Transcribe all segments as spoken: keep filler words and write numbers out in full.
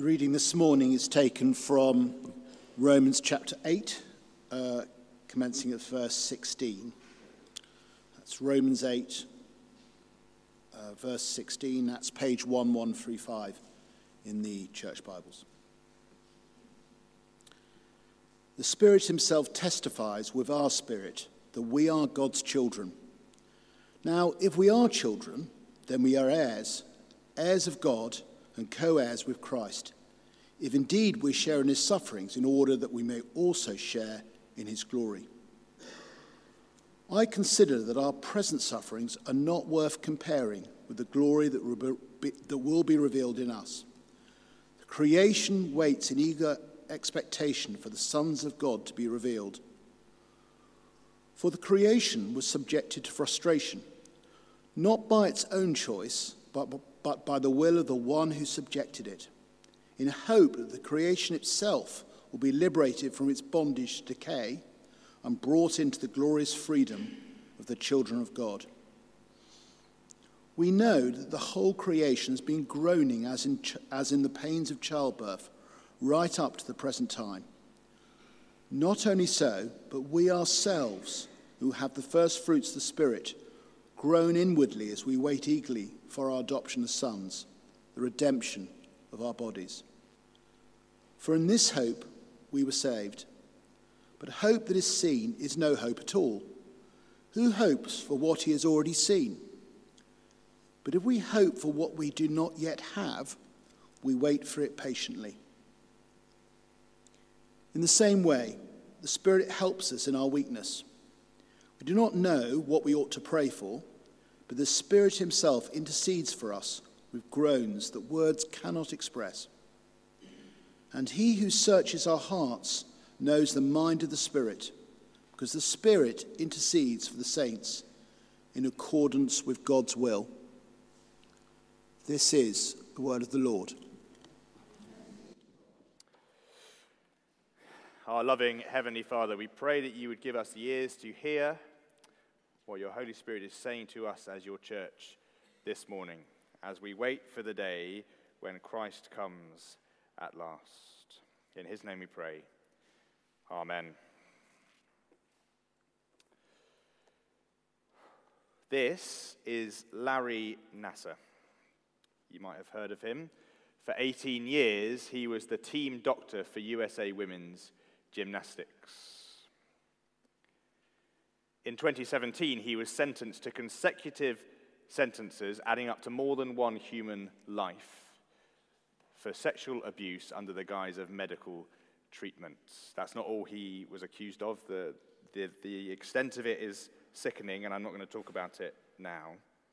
The reading this morning is taken from Romans chapter eight, uh, commencing at verse sixteen. That's Romans eight, uh, verse sixteen. That's page one one three five in the Church Bibles. The Spirit himself testifies with our spirit that we are God's children. Now, if we are children, then we are heirs, heirs of God and co-heirs with Christ, if indeed we share in his sufferings, in order that we may also share in his glory. I consider that our present sufferings are not worth comparing with the glory that will be, that will be revealed in us. The creation waits in eager expectation for the sons of God to be revealed. For the creation was subjected to frustration, not by its own choice, but, but by the will of the one who subjected it, in hope that the creation itself will be liberated from its bondage to decay and brought into the glorious freedom of the children of God. We know that the whole creation has been groaning as in, as in the pains of childbirth, right up to the present time. Not only so, but we ourselves, who have the first fruits of the Spirit, groan inwardly as we wait eagerly for our adoption as sons, the redemption of our bodies. For in this hope we were saved. But hope that is seen is no hope at all. Who hopes for what he has already seen? But if we hope for what we do not yet have, we wait for it patiently. In the same way, the Spirit helps us in our weakness. We do not know what we ought to pray for, but the Spirit himself intercedes for us with groans that words cannot express. And he who searches our hearts knows the mind of the Spirit, because the Spirit intercedes for the saints in accordance with God's will. This is the word of the Lord. Our loving Heavenly Father, we pray that you would give us ears to hear what your Holy Spirit is saying to us as your church this morning, as we wait for the day when Christ comes at last. In his name we pray. Amen. This is Larry Nassar. You might have heard of him. For eighteen years, he was the team doctor for U S A Women's Gymnastics. In twenty seventeen, he was sentenced to consecutive sentences adding up to more than one human life for sexual abuse under the guise of medical treatments. That's not all he was accused of. The, the, the extent of it is sickening, and I'm not going to talk about it now.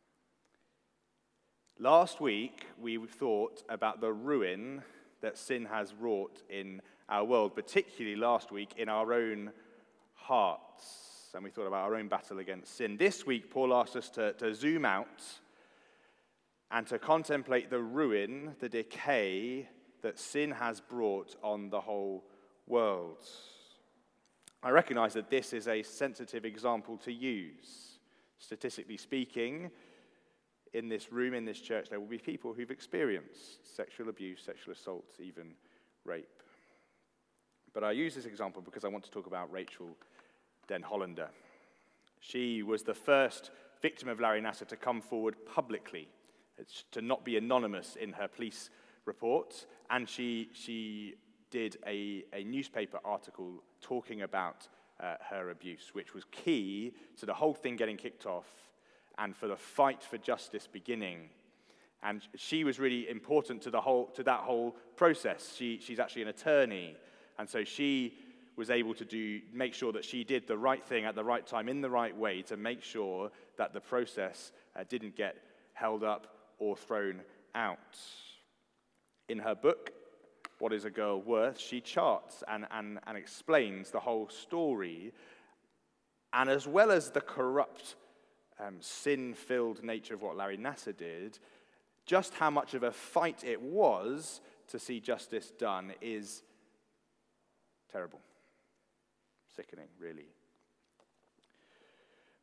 Last week, we thought about the ruin that sin has wrought in our world, particularly last week in our own hearts. And we thought about our own battle against sin. This week, Paul asked us to, to zoom out and to contemplate the ruin, the decay that sin has brought on the whole world. I recognize that this is a sensitive example to use. Statistically speaking, in this room, in this church, there will be people who've experienced sexual abuse, sexual assault, even rape. But I use this example because I want to talk about Rachel Den Hollander. She was the first victim of Larry Nassar to come forward publicly, to not be anonymous in her police report, and she she did a, a newspaper article talking about uh, her abuse, which was key to the whole thing getting kicked off and for the fight for justice beginning. And she was really important to the whole to that whole process. She she's actually an attorney, and so she was able to do make sure that she did the right thing at the right time in the right way to make sure that the process uh, didn't get held up or thrown out. In her book, What is a Girl Worth?, she charts and, and, and explains the whole story, and as well as the corrupt, um, sin-filled nature of what Larry Nassar did, just how much of a fight it was to see justice done is terrible. Sickening, really.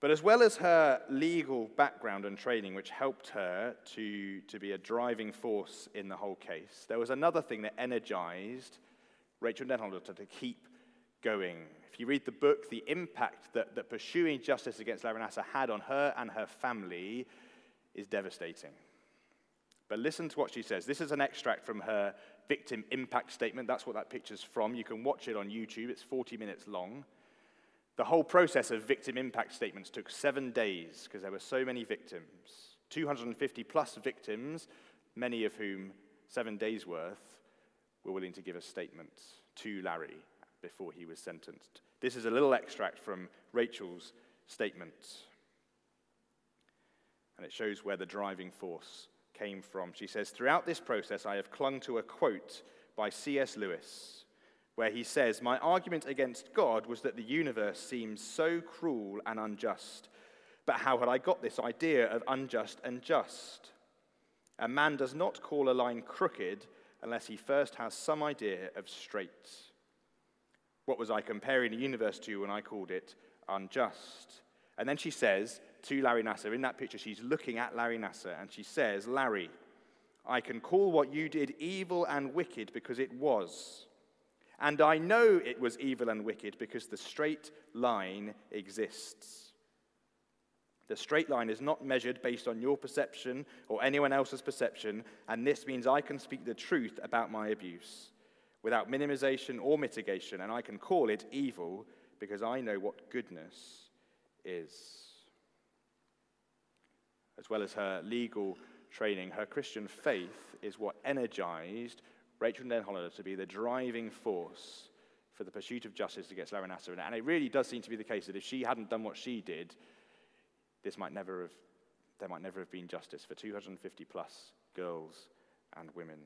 But as well as her legal background and training, which helped her to, to be a driving force in the whole case, there was another thing that energized Rachel Denhollander to, to keep going. If you read the book, the impact that, that pursuing justice against Larry Nassar had on her and her family is devastating. But listen to what she says. This is an extract from her victim impact statement. That's what that picture's from. You can watch it on YouTube. It's forty minutes long. The whole process of victim impact statements took seven days because there were so many victims. two hundred fifty plus victims, many of whom, seven days worth, were willing to give a statement to Larry before he was sentenced. This is a little extract from Rachel's statement. And it shows where the driving force came from. She says, "Throughout this process, I have clung to a quote by C S Lewis, where he says, 'My argument against God was that the universe seems so cruel and unjust. But how had I got this idea of unjust and just? A man does not call a line crooked unless he first has some idea of straight. What was I comparing the universe to when I called it unjust?'" And then she says to Larry Nassar, in that picture, she's looking at Larry Nassar, and she says, "Larry, I can call what you did evil and wicked because it was. And I know it was evil and wicked because the straight line exists. The straight line is not measured based on your perception or anyone else's perception, and this means I can speak the truth about my abuse without minimization or mitigation, and I can call it evil because I know what goodness is." As well as her legal training, her Christian faith is what energized Rachel Denhollander to be the driving force for the pursuit of justice against Larry Nassar. And it really does seem to be the case that if she hadn't done what she did, this might never have, there might never have been justice for two hundred fifty plus girls and women.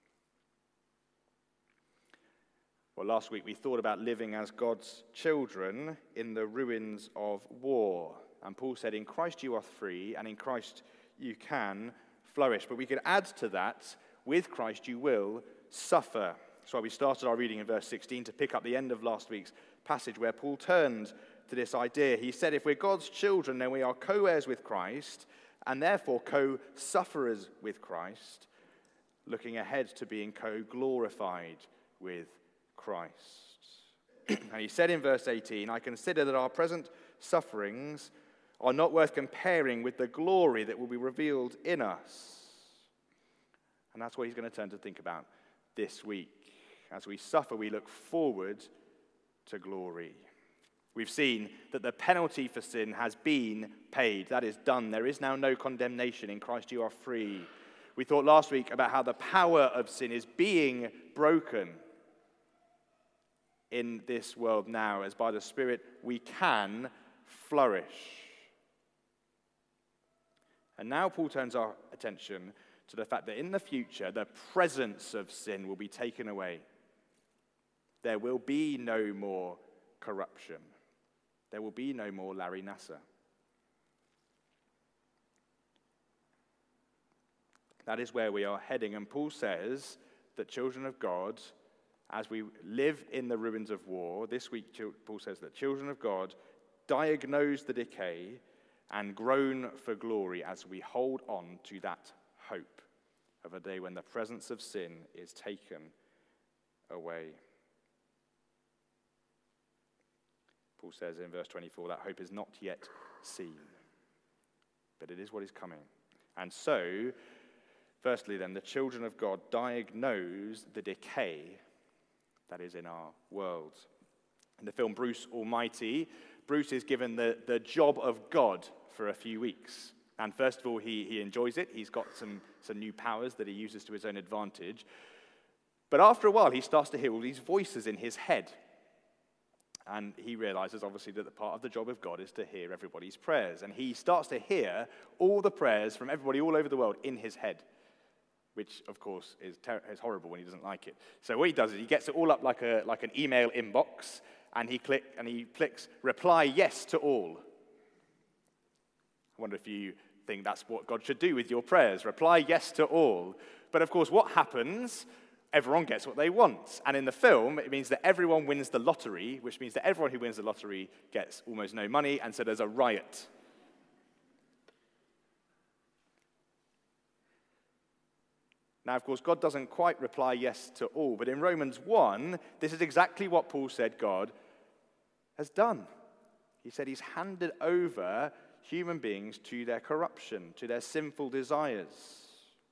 Well, last week we thought about living as God's children in the ruins of war. And Paul said, "In Christ you are free, and in Christ you can flourish." But we could add to that, with Christ you will suffer. That's why we started our reading in verse sixteen to pick up the end of last week's passage where Paul turned to this idea. He said, if we're God's children, then we are co-heirs with Christ, and therefore co-sufferers with Christ, looking ahead to being co-glorified with Christ. And he said in verse eighteen, "I consider that our present sufferings are not worth comparing with the glory that will be revealed in us." And that's what he's going to turn to think about this week. As we suffer, we look forward to glory. We've seen that the penalty for sin has been paid. That is done. There is now no condemnation. In Christ you are free. We thought last week about how the power of sin is being broken in this world now, as by the Spirit we can flourish. And now Paul turns our attention to the fact that in the future, the presence of sin will be taken away. There will be no more corruption. There will be no more Larry Nassar. That is where we are heading. And Paul says that children of God, as we live in the ruins of war, this week Paul says that children of God diagnose the decay and groan for glory as we hold on to that hope of a day when the presence of sin is taken away. Paul says in verse twenty-four, that hope is not yet seen, but it is what is coming. And so, firstly then, the children of God diagnose the decay that is in our world. In the film Bruce Almighty, Bruce is given the, the job of God for a few weeks. And first of all, he, he enjoys it. He's got some, some new powers that he uses to his own advantage. But after a while, he starts to hear all these voices in his head. And he realizes, obviously, that the part of the job of God is to hear everybody's prayers. And he starts to hear all the prayers from everybody all over the world in his head, which, of course, is, ter- is horrible when he doesn't like it. So what he does is he gets it all up like a like an email inbox, and he click and he clicks reply yes to all. I wonder if you think that's what God should do with your prayers, reply yes to all. But of course, what happens everyone gets what they want. And in the film, it means that everyone wins the lottery, which means that everyone who wins the lottery gets almost no money, and so there's a riot. Now, of course, God doesn't quite reply yes to all, but in Romans one, this is exactly what Paul said God has done. He said he's handed over human beings to their corruption, to their sinful desires.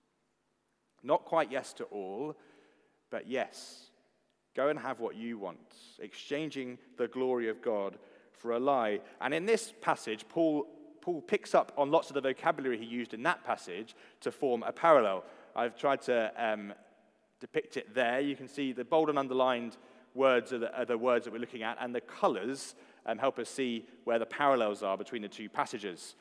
Not quite yes to all, but yes, go and have what you want, exchanging the glory of God for a lie. And in this passage, Paul, Paul picks up on lots of the vocabulary he used in that passage to form a parallel. I've tried to um, depict it there. You can see the bold and underlined words are the, are the words that we're looking at, and the colors um, help us see where the parallels are between the two passages.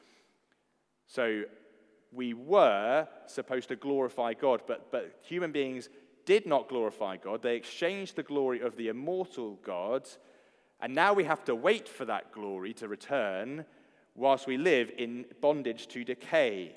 So we were supposed to glorify God, but, but human beings did not glorify God. They exchanged the glory of the immortal God, and now we have to wait for that glory to return whilst we live in bondage to decay.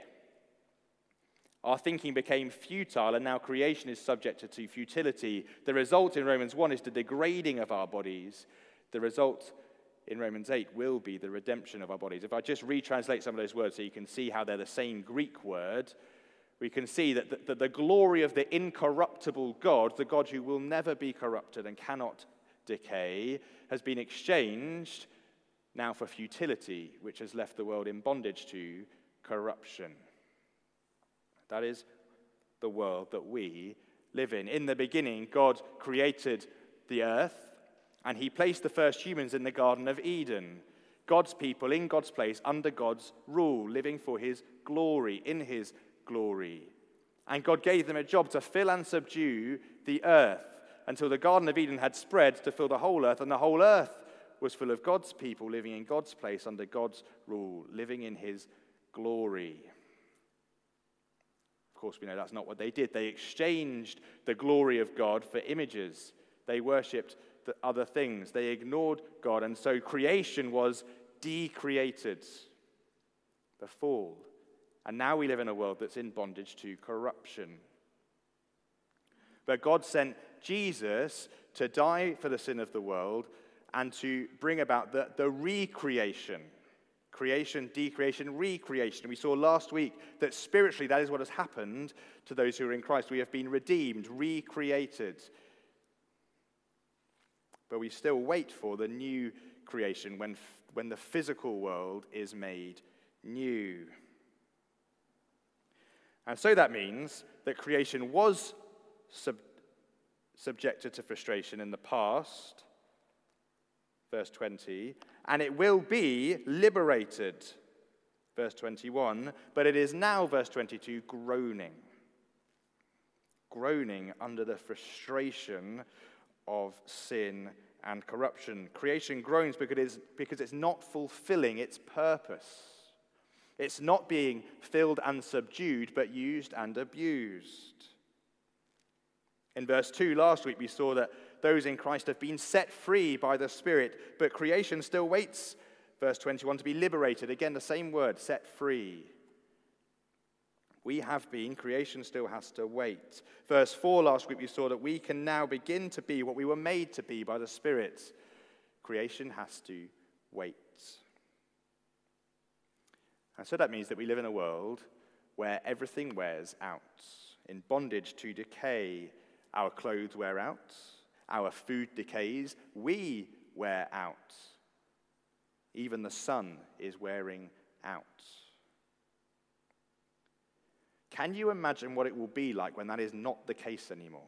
Our thinking became futile, and now creation is subjected to futility. The result in Romans one is the degrading of our bodies. The result in Romans eight will be the redemption of our bodies. If I just retranslate some of those words so you can see how they're the same Greek word, we can see that the, that the glory of the incorruptible God, the God who will never be corrupted and cannot decay, has been exchanged now for futility, which has left the world in bondage to corruption. That is the world that we live in. In the beginning, God created the earth, and he placed the first humans in the Garden of Eden. God's people in God's place, under God's rule, living for his glory, in his glory. And God gave them a job to fill and subdue the earth until the Garden of Eden had spread to fill the whole earth, and the whole earth was full of God's people living in God's place, under God's rule, living in his glory. Of course, we know that's not what they did. They exchanged the glory of God for images. They worshipped the other things. They ignored God, and so creation was decreated. The fall. And now we live in a world that's in bondage to corruption. But God sent Jesus to die for the sin of the world and to bring about the, the recreation. Creation, decreation, recreation. We saw last week that spiritually that is what has happened to those who are in Christ. We have been redeemed, recreated. But we still wait for the new creation when, when the physical world is made new. And so that means that creation was sub- subjected to frustration in the past, verse twenty, and it will be liberated, verse twenty-one, but it is now, verse twenty-two, groaning. Groaning under the frustration of sin and corruption. Creation groans because it is, because it's not fulfilling its purpose. It's not being filled and subdued, but used and abused. In verse two last week, we saw that those in Christ have been set free by the Spirit, but creation still waits, verse twenty-one, to be liberated. Again, the same word, set free. We have been, creation still has to wait. Verse four last week, we saw that we can now begin to be what we were made to be by the Spirit. Creation has to wait. And so that means that we live in a world where everything wears out, in bondage to decay. Our clothes wear out, our food decays, we wear out. Even the sun is wearing out. Can you imagine what it will be like when that is not the case anymore?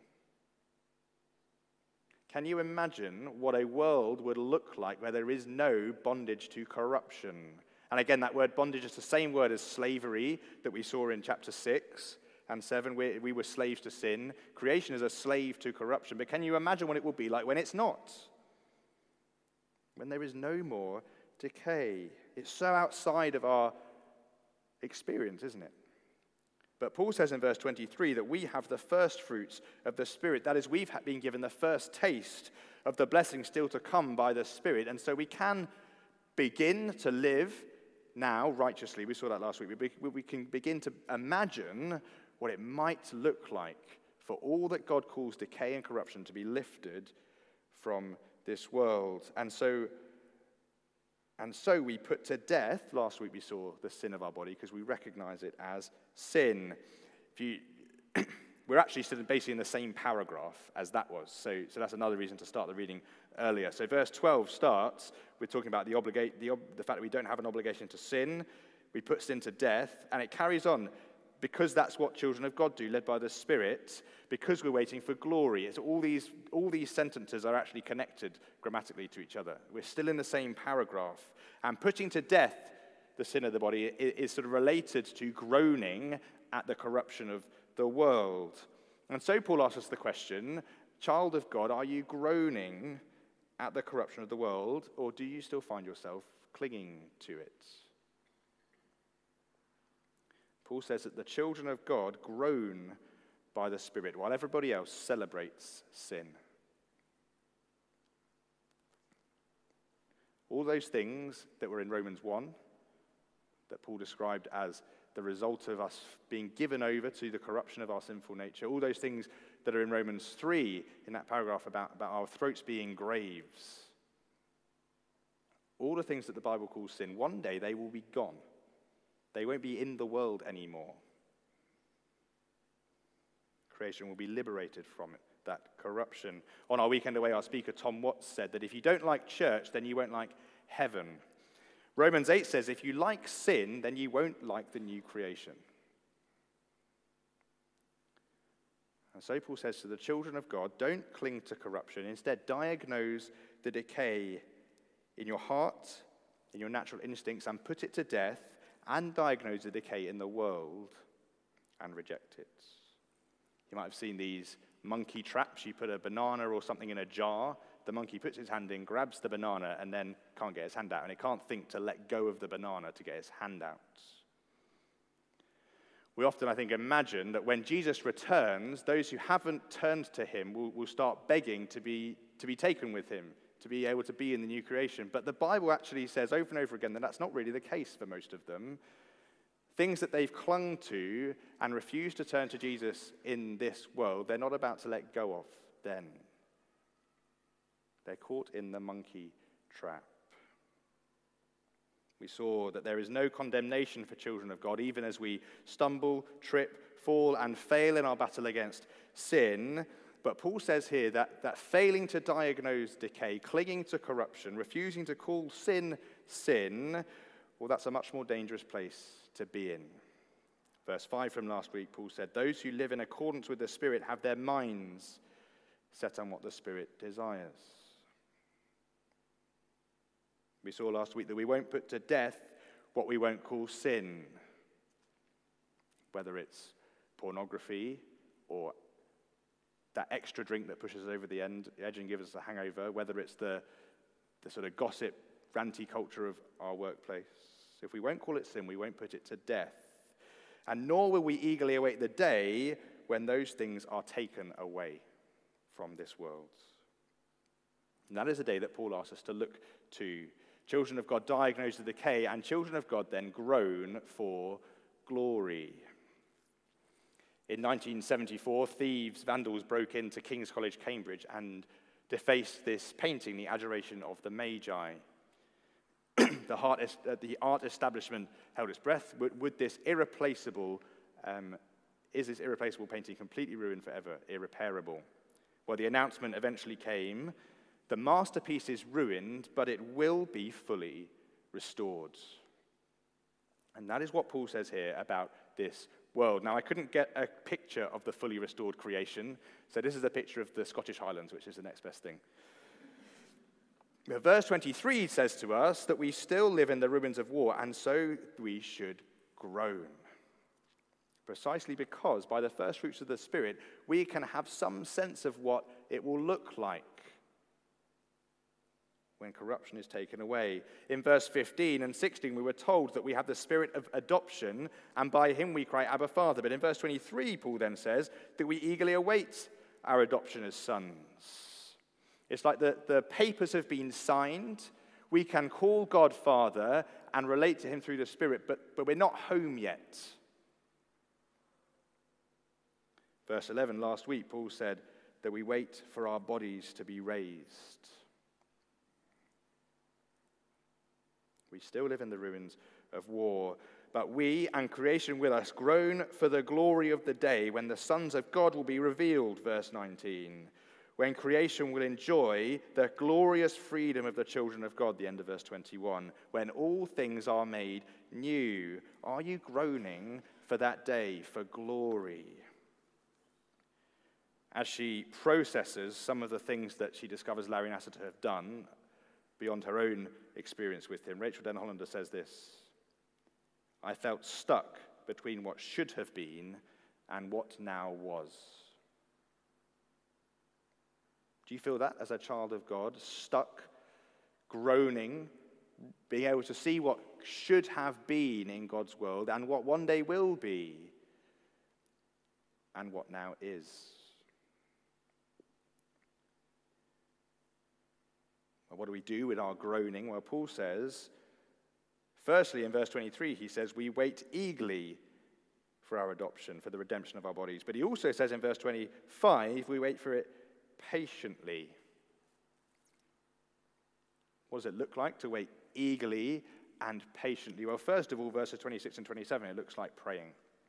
Can you imagine what a world would look like where there is no bondage to corruption? And again, that word bondage is the same word as slavery that we saw in chapter six and seven. We, we were slaves to sin. Creation is a slave to corruption. But can you imagine what it will be like when it's not? When there is no more decay. It's so outside of our experience, isn't it? But Paul says in verse twenty-three that we have the first fruits of the Spirit. That is, we've been given the first taste of the blessing still to come by the Spirit. And so we can begin to live now righteously. We saw that last week. We, we can begin to imagine what it might look like for all that God calls decay and corruption to be lifted from this world. And so, and so we put to death, last week we saw the sin of our body because we recognize it as sin. If you, we're actually still basically in the same paragraph as that was. So, so that's another reason to start the reading earlier. So verse twelve starts with talking about the, obligate, the, the fact that we don't have an obligation to sin. We put sin to death, and it carries on because that's what children of God do, led by the Spirit, because we're waiting for glory. It's all these, all these sentences are actually connected grammatically to each other. We're still in the same paragraph. And putting to death the sin of the body is, is sort of related to groaning at the corruption of the world. And so Paul asks us the question, child of God, are you groaning at the corruption of the world, or do you still find yourself clinging to it? Paul says that the children of God groan by the Spirit, while everybody else celebrates sin. All those things that were in Romans one, that Paul described as the result of us being given over to the corruption of our sinful nature, all those things that are in Romans three, in that paragraph about, about our throats being graves, all the things that the Bible calls sin, one day they will be gone. They won't be in the world anymore. Creation will be liberated from it, that corruption. On our weekend away, our speaker Tom Watts said that if you don't like church, then you won't like heaven. Romans eight says if you like sin, then you won't like the new creation. And so Paul says to the children of God, don't cling to corruption. Instead, diagnose the decay in your heart, in your natural instincts, and put it to death, and diagnose the decay in the world and reject it. You might have seen these monkey traps. You put a banana or something in a jar, the monkey puts his hand in, grabs the banana, and then can't get his hand out, and it can't think to let go of the banana to get his hand out. We often, I think, imagine that when Jesus returns, those who haven't turned to him will, will start begging to be, to be taken with him, to be able to be in the new creation. But the Bible actually says over and over again that that's not really the case for most of them. Things that they've clung to and refused to turn to Jesus in this world, they're not about to let go of then. They're caught in the monkey trap. We saw that there is no condemnation for children of God, even as we stumble, trip, fall, and fail in our battle against sin. But Paul says here that, that failing to diagnose decay, clinging to corruption, refusing to call sin, sin, well, that's a much more dangerous place to be in. Verse five from last week, Paul said, those who live in accordance with the Spirit have their minds set on what the Spirit desires. We saw last week that we won't put to death what we won't call sin, whether it's pornography or that extra drink that pushes us over the end, edge and gives us a hangover, whether it's the, the sort of gossip, ranty culture of our workplace. If we won't call it sin, we won't put it to death. And nor will we eagerly await the day when those things are taken away from this world. And that is a day that Paul asks us to look to. Children of God diagnose the decay, and children of God then groan for glory. In nineteen seventy-four, thieves, vandals broke into King's College, Cambridge, and defaced this painting, The Adoration of the Magi. the, heart, uh, the art establishment held its breath. Would, would this irreplaceable, um, is this irreplaceable painting completely ruined forever, irreparable? Well, the announcement eventually came. The masterpiece is ruined, but it will be fully restored. And that is what Paul says here about this world. Now, I couldn't get a picture of the fully restored creation, so this is a picture of the Scottish Highlands, which is the next best thing. But verse twenty-three says to us that we still live in the ruins of war, and so we should groan. Precisely because by the first fruits of the Spirit, we can have some sense of what it will look like when corruption is taken away. In verse fifteen and sixteen, we were told that we have the spirit of adoption, and by him we cry, Abba, Father. But in verse twenty-three, Paul then says that we eagerly await our adoption as sons. It's like the, the papers have been signed. We can call God Father and relate to him through the Spirit, but, but we're not home yet. Verse eleven, last week, Paul said that we wait for our bodies to be raised. We still live in the ruins of war, but we and creation with us groan for the glory of the day when the sons of God will be revealed, verse nineteen. When creation will enjoy the glorious freedom of the children of God, the end of verse twenty-one. When all things are made new. Are you groaning for that day, for glory? As she processes some of the things that she discovers Larry Nassar to have done beyond her own experience with him, Rachel Den Hollander says this: I felt stuck between what should have been and what now was. Do you feel that as a child of God? Stuck, groaning, being able to see what should have been in God's world and what one day will be and what now is. Well, what do we do with our groaning? Well, Paul says, firstly, in verse twenty-three, he says, we wait eagerly for our adoption, for the redemption of our bodies. But he also says in verse twenty-five, we wait for it patiently. What does it look like to wait eagerly and patiently? Well, first of all, verses twenty-six and twenty-seven, it looks like praying.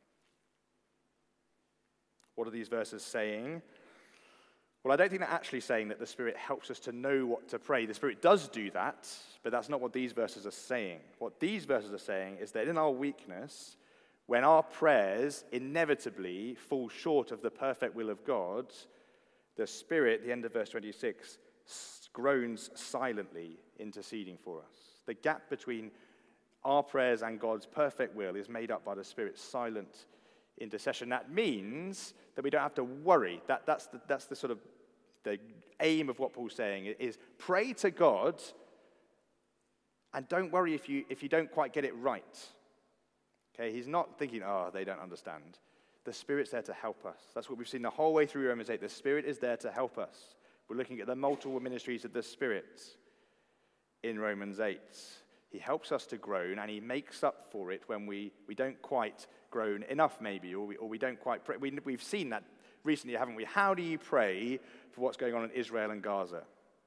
What are these verses saying? Well, I don't think they're actually saying that the Spirit helps us to know what to pray. The Spirit does do that, but that's not what these verses are saying. What these verses are saying is that in our weakness, when our prayers inevitably fall short of the perfect will of God, the Spirit, the end of verse twenty-six, groans silently, interceding for us. The gap between our prayers and God's perfect will is made up by the Spirit's silent intercession. That means that we don't have to worry. That, that's, the, that's the sort of the aim of what Paul's saying, is pray to God and don't worry if you, if you don't quite get it right. Okay, he's not thinking, oh, they don't understand. The Spirit's there to help us. That's what we've seen the whole way through Romans eight. The Spirit is there to help us. We're looking at the multiple ministries of the Spirit in Romans eight. He helps us to groan, and he makes up for it when we, we don't quite groan enough, maybe, or we, or we don't quite pray. We, we've seen that recently, haven't we? How do you pray for what's going on in Israel and Gaza?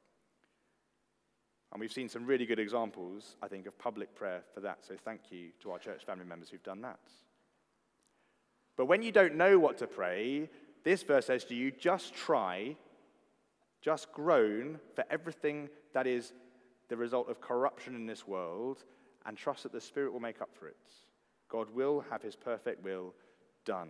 And we've seen some really good examples, I think, of public prayer for that. So thank you to our church family members who've done that. But when you don't know what to pray, this verse says to you, just try, just groan for everything that is the result of corruption in this world, and trust that the Spirit will make up for it. God will have his perfect will done.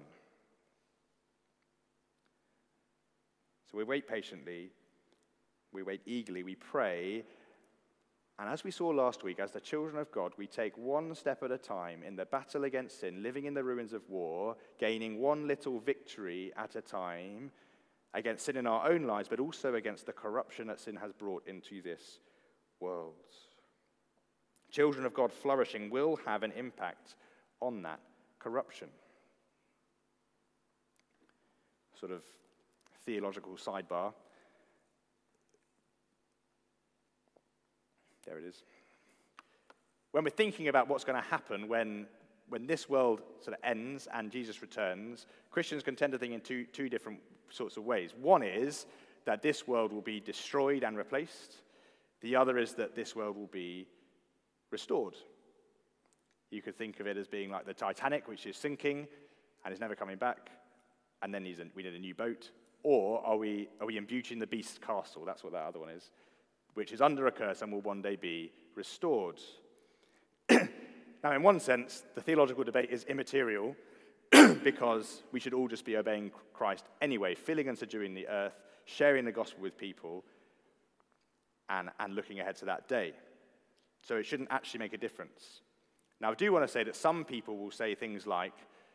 So we wait patiently, we wait eagerly, we pray, and as we saw last week, as the children of God, we take one step at a time in the battle against sin, living in the ruins of war, gaining one little victory at a time against sin in our own lives, but also against the corruption that sin has brought into this world. Children of God flourishing will have an impact on that corruption. Sort of theological sidebar. There it is. When we're thinking about what's going to happen when, when this world sort of ends and Jesus returns, Christians can tend to think in two, two different sorts of ways. One is that this world will be destroyed and replaced. The other is that this world will be restored. You could think of it as being like the Titanic, which is sinking and is never coming back, and then needs a, we need a new boat. Or are we, are we in Beauty and the Beast castle? That's what that other one is, which is under a curse and will one day be restored. Now, in one sense, the theological debate is immaterial because we should all just be obeying Christ anyway, filling and subduing the earth, sharing the gospel with people, and, and looking ahead to that day. So it shouldn't actually make a difference. Now, I do want to say that some people will say things like,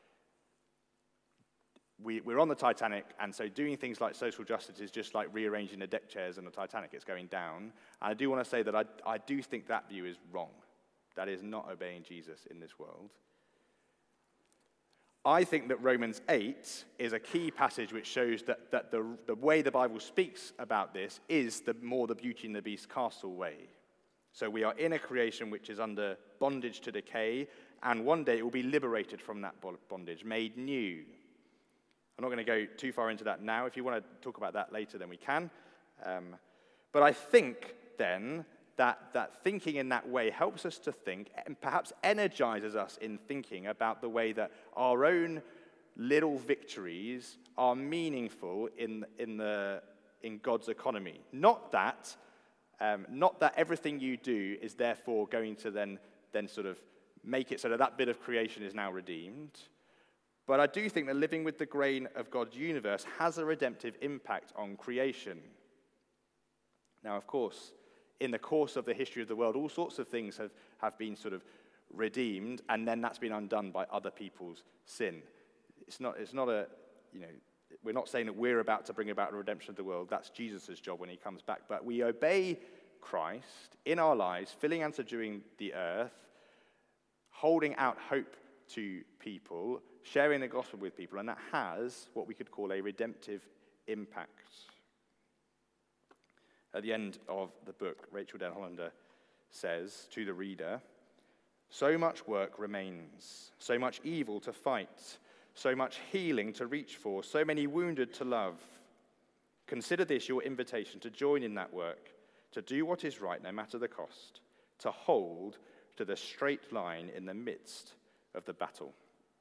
we, we're on the Titanic, and so doing things like social justice is just like rearranging the deck chairs in the Titanic. It's going down. And I do want to say that I, I do think that view is wrong. That is not obeying Jesus in this world. I think that Romans eight is a key passage which shows that, that the, the way the Bible speaks about this is the more the Beauty and the Beast castle way. So we are in a creation which is under bondage to decay, and one day it will be liberated from that bondage, made new. I'm not going to go too far into that now. If you want to talk about that later, then we can. Um, but I think then that, that thinking in that way helps us to think and perhaps energizes us in thinking about the way that our own little victories are meaningful in, in, the, in God's economy. Not that, um, not that everything you do is therefore going to then, then sort of make it so that that bit of creation is now redeemed. But I do think that living with the grain of God's universe has a redemptive impact on creation. Now, of course, in the course of the history of the world, all sorts of things have, have been sort of redeemed, and then that's been undone by other people's sin. It's not, it's not a, you know, we're not saying that we're about to bring about a redemption of the world. That's Jesus' job when he comes back. But we obey Christ in our lives, filling and subduing the earth, holding out hope to people, sharing the gospel with people, and that has what we could call a redemptive impact. At the end of the book, Rachel Den Hollander says to the reader, "So much work remains, so much evil to fight, so much healing to reach for, so many wounded to love. Consider this your invitation to join in that work, to do what is right no matter the cost, to hold to the straight line in the midst of the battle."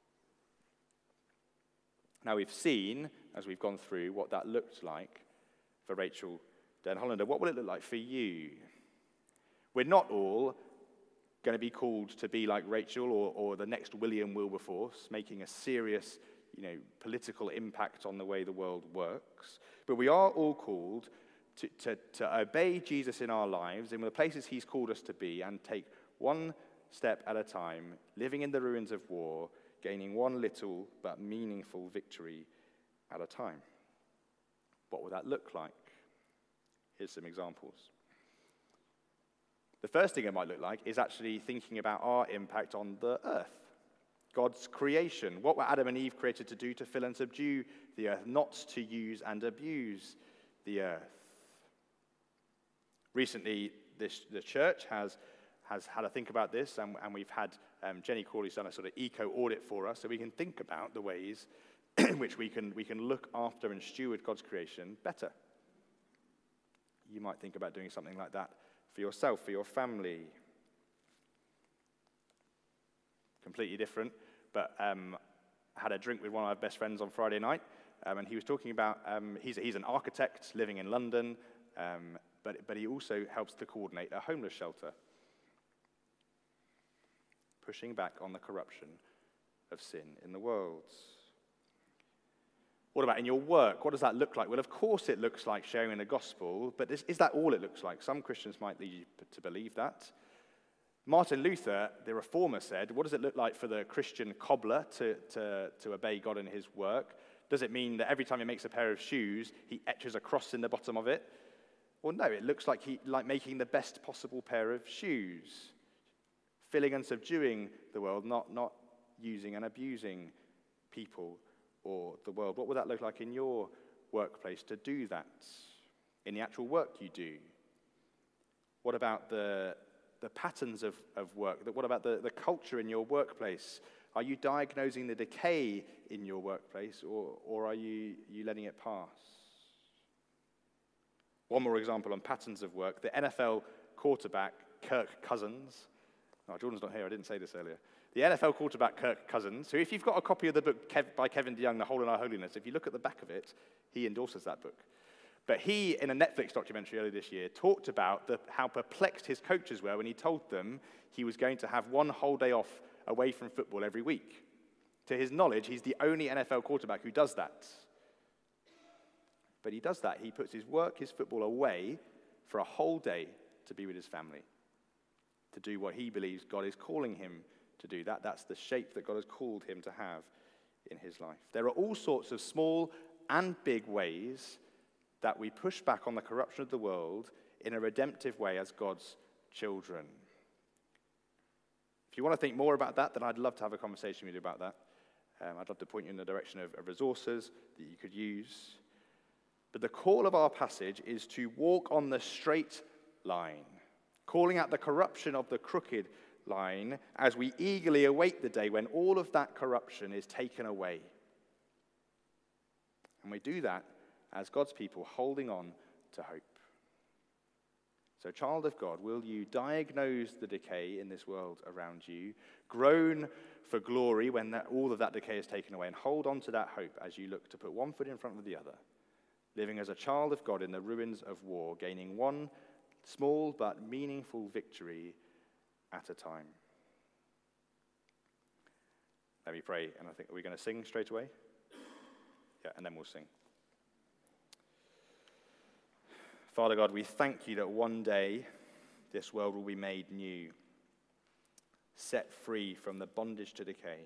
Now we've seen, as we've gone through, what that looked like for Rachel Den Hollander. What will it look like for you? We're not all going to be called to be like Rachel or, or the next William Wilberforce, making a serious, you know, political impact on the way the world works. But we are all called to, to, to obey Jesus in our lives in the places he's called us to be and take one step at a time, living in the ruins of war, gaining one little but meaningful victory at a time. What would that look like? Here's some examples. The first thing it might look like is actually thinking about our impact on the earth, God's creation. What were Adam and Eve created to do? To fill and subdue the earth, not to use and abuse the earth. Recently, this, the church has, has had a think about this, and, and we've had um, Jenny Crawley's done a sort of eco-audit for us, so we can think about the ways in which we can, we can look after and steward God's creation better. You might think about doing something like that for yourself, for your family. Completely different, but um, I had a drink with one of my best friends on Friday night, um, and he was talking about, um, he's, he's an architect living in London, um, but, but he also helps to coordinate a homeless shelter, pushing back on the corruption of sin in the world. What about in your work? What does that look like? Well, of course it looks like sharing the gospel, but is, is that all it looks like? Some Christians might lead you to believe that. Martin Luther, the reformer, said, what does it look like for the Christian cobbler to, to, to obey God in his work? Does it mean that every time he makes a pair of shoes, he etches a cross in the bottom of it? Well, no, it looks like, he, like making the best possible pair of shoes, filling and subduing the world, not, not using and abusing people or the world. What would that look like in your workplace to do that, in the actual work you do? What about the, the patterns of, of work? What about the, the culture in your workplace? Are you diagnosing the decay in your workplace, or, or are you, you letting it pass? One more example on patterns of work. The N F L quarterback, Kirk Cousins. Oh, Jordan's not here, I didn't say this earlier. The N F L quarterback, Kirk Cousins, who, if you've got a copy of the book Kev, by Kevin DeYoung, The Hole in Our Holiness, if you look at the back of it, he endorses that book. But he, in a Netflix documentary earlier this year, talked about the, how perplexed his coaches were when he told them he was going to have one whole day off away from football every week. To his knowledge, he's the only N F L quarterback who does that. But he does that. He puts his work, his football away for a whole day to be with his family, to do what he believes God is calling him to do. That, that's the shape that God has called him to have in his life. There are all sorts of small and big ways that we push back on the corruption of the world in a redemptive way as God's children. If you want to think more about that, then I'd love to have a conversation with you about that. Um, I'd love to point you in the direction of, of resources that you could use. But the call of our passage is to walk on the straight line, calling out the corruption of the crooked line as we eagerly await the day when all of that corruption is taken away. And we do that as God's people holding on to hope. So, child of God, will you diagnose the decay in this world around you, groan for glory when that, all of that decay is taken away, and hold on to that hope as you look to put one foot in front of the other, living as a child of God in the ruins of war, gaining one small but meaningful victory at a time? Let me pray, and I think, are we going to sing straight away? Yeah, and then we'll sing. Father God, we thank you that one day this world will be made new, set free from the bondage to decay.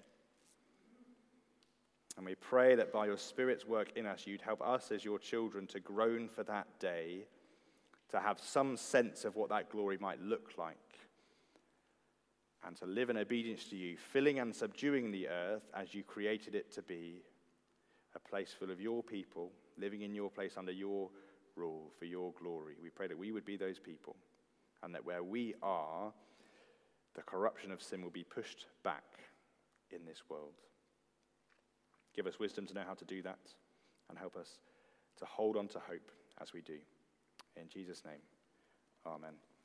And we pray that by your Spirit's work in us, you'd help us as your children to groan for that day, to have some sense of what that glory might look like, and to live in obedience to you, filling and subduing the earth as you created it to be, a place full of your people, living in your place under your rule for your glory. We pray that we would be those people, and that where we are, the corruption of sin will be pushed back in this world. Give us wisdom to know how to do that, and help us to hold on to hope as we do. In Jesus' name, amen.